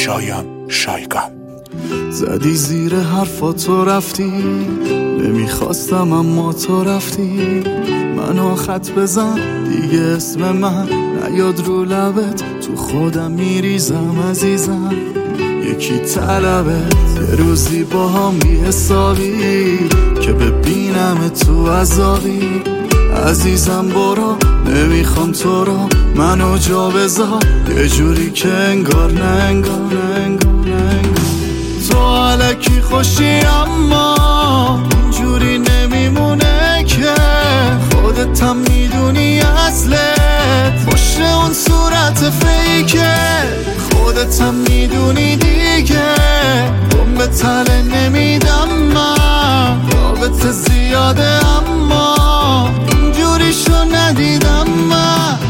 شایگان. زدی زیر حرفاتو رفتی، نمیخواستم اما تو رفتی. منو خط بزن دیگه اسم من نیاد رو لبت، تو خودم میریزم عزیزم. یکی طلبت یه روزی با هم بی حسابی، که ببینم تو عذابی. عزیزم برو نمیخوام تو رو، منو جا بذار یه جوری که انگار نه انگار نه انگار نه انگار. تو الکی خوشی اما اینجوری نمیمونه که، خودت هم میدونی اصلت باشه اون صورت فیکه. خودت هم میدونی دیگه اون به تله نمیدم من، رابطه زیاده اما اینجوریشو ندیدم من.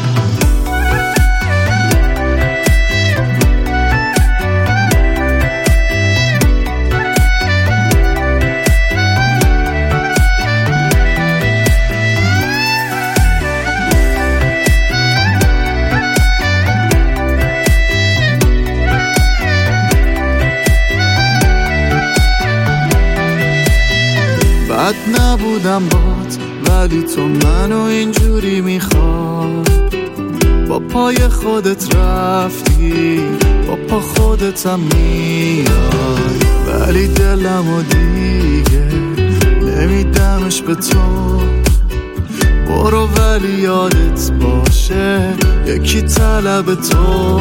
بد نبودم بات ولی تو منو اینجوری میخواد. با پای خودت رفتی با پا خودتم میای، ولی دلمو دیگه نمیدمش به تو. برو ولی یادت باشه یکی طلب تو.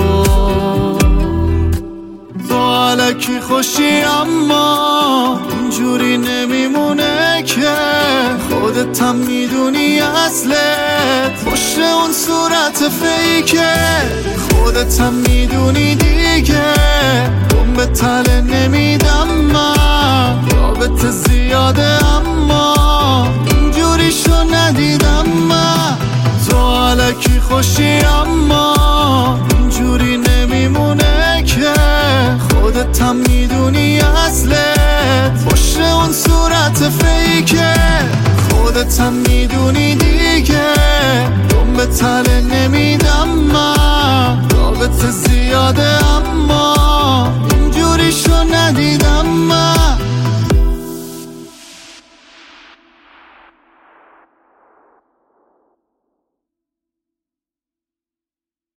تو الکی خوشی اما اینجوری نمیمونه که، خودت هم میدونی اصلت باشه اون صورت فیکه. خودت هم میدونی دیگه اون به تله نمیدم من، رابطه زیاده اما اینجوریشو ندیدم من. تو الکی خوشی اما اینجوری نمیمونه که، خودت هم میدونی اصلت باشه اون صورت فیکه. خودت هم میدونی دیگه اون به تله نمیدم من، رابطه زیاده